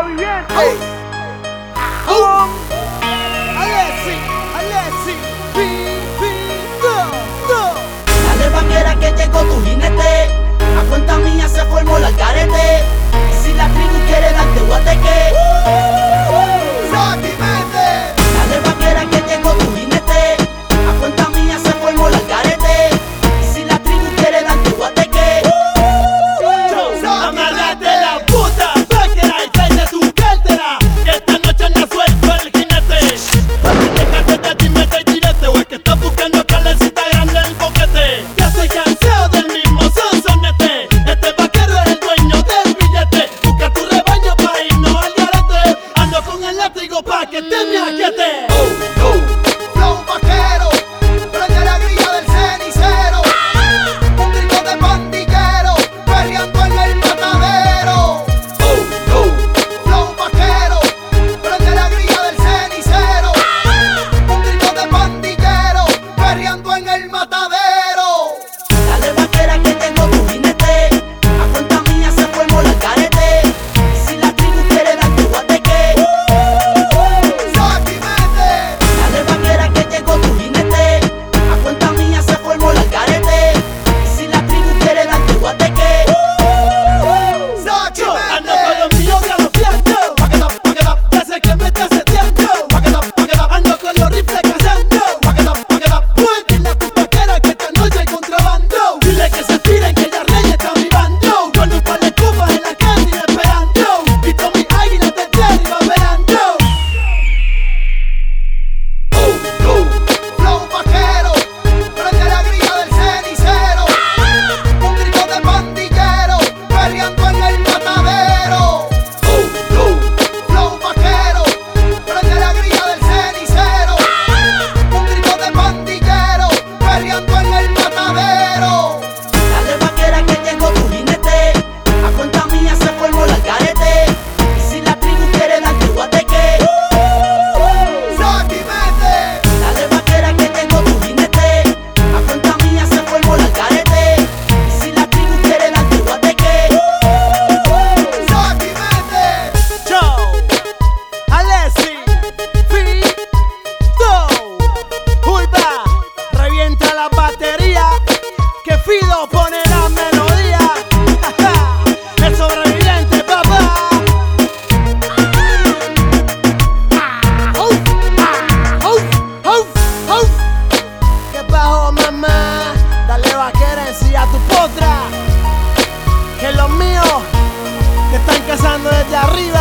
muy bien. Alessi, Dale vaquera que llegó tu jinete, a cuenta mía se formó el algarete. Y si la tribu quiere darte guateque, dale vaquera que llegó tu jinete, a cuenta mía se formó el algarete. Y si la tribu quiere darte guateque, amárrate la puta vaquera y tráete tu cartera, que esta noche anda suelto el jinete. Papi, déjate de timete y tirete, o es que estás buscando calecita grande el boquete. Ya estoy cansado del mismo sonsonete, este vaquero es el dueño del billete. Busca tu rebaño pa' irnos al garete, ando con el látigo pa' que te me aquiete. Flow vaquero, prende la grilla del cenicero. Un grito de pandillero, perreando en el matadero. Flow vaquero, prende la grilla del cenicero. Un grito de pandillero, perreando en el matadero. dale vaquera que llegó tu jinete, a cuenta mía se formó el algarete. Y si la tribu quiere darte guateque, dale vaquera que llegó tu jinete, a cuenta mía se formó el algarete. Y si la tribu quiere darte guateque, Ando con los míos galopeando, paqueta, ya sé que me estás seteando, paqueta, ando con los rifles cazando, paqueta, pues dile a tu vaquera que esta noche hay contrabando, dile que se tiren que ya Reyes está mi bando, con un par de copas en la cantina esperando, y con mi águila desde arriba velando. Flow vaquero, prende la grilla del cenicero. Un grito de pandillero, perreando en el matadero. Flow vaquero, prende la grilla del cenicero. Un grito de pandillero, perreando en el matadero. dale vaquera que llegó tu jinete, a cuenta mía se formó el algarete. Y si la tribu quiere darte guateque, dale vaquera que llegó tu jinete, a cuenta mía se formó el algarete. Y si la tribu quiere darte guateque, Alessi, Ulva, revienta la batería, que Fido pone la melodía. El sobreviviente, papá. ¿Qué bajo, mamá? Dale vaquera en sí a tu potra, que los míos te están cazando desde arriba.